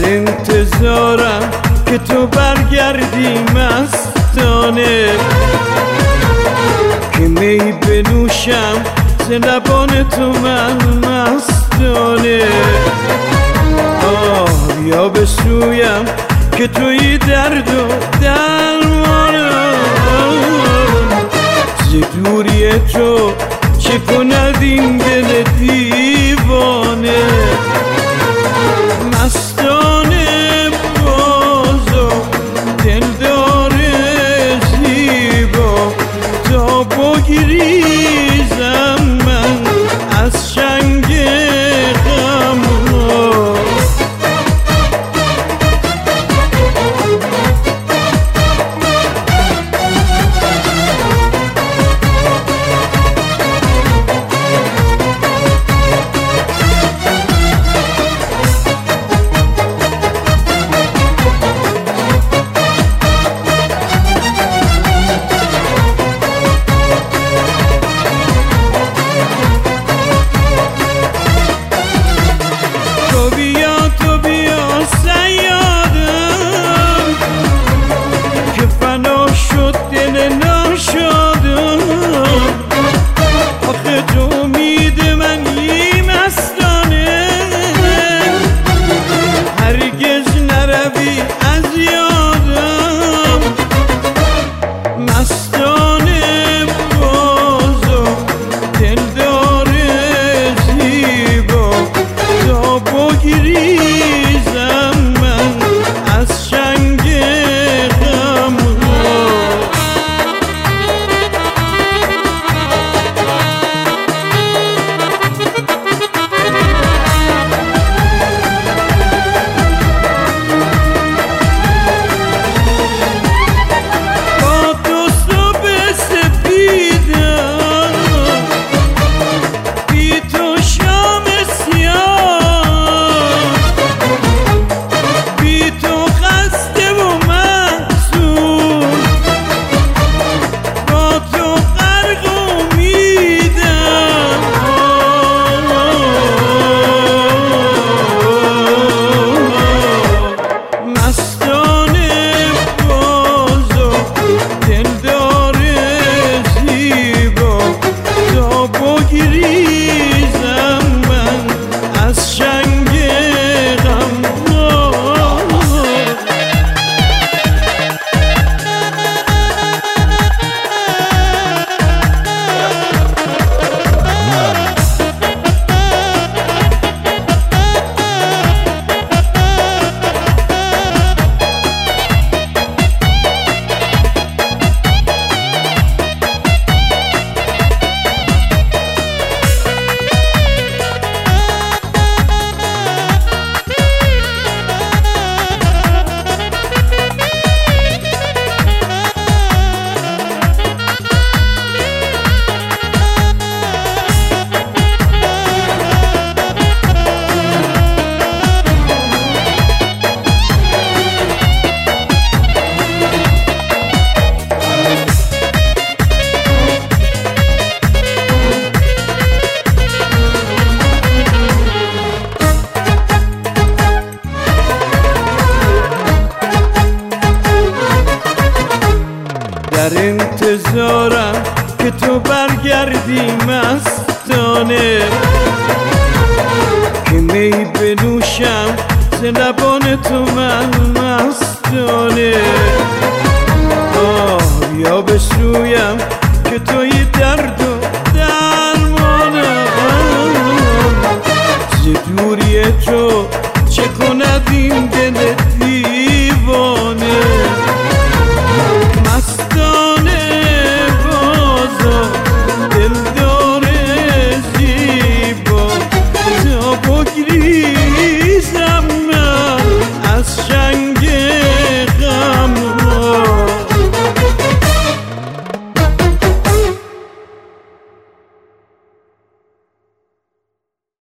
انتظارم که تو برگردی مستانه، که می بنوشم ز لبان تو من مستانه. یا به سویم که توی درد و درمانم، ز دوری تو چه کند این دل دیوانه. مستانه باز و دلدار زیبا، تا بگریزم من از چنگ غم. تو بیا صیادم که فنا شد دل ناشادم. آخه تو امید منی مستانه، هرگز نروی از یادم. مستانه باز و دلدار زیبا، تا بگریزم من از چنگ غم. با تو صبح سپیدم، بی تو شام سیاه، بی تو خسته و محزون، با تو غرق امیدم. مستانه باز و دلدار زیبا، تا بگریزم من از چنگ غم. در انتظارم که تو برگردی مستانه، که می بنوشم ز لبان تو من مستانه. یا به سویم که توی درد و درمانم، ز دوری تو چه کند این دل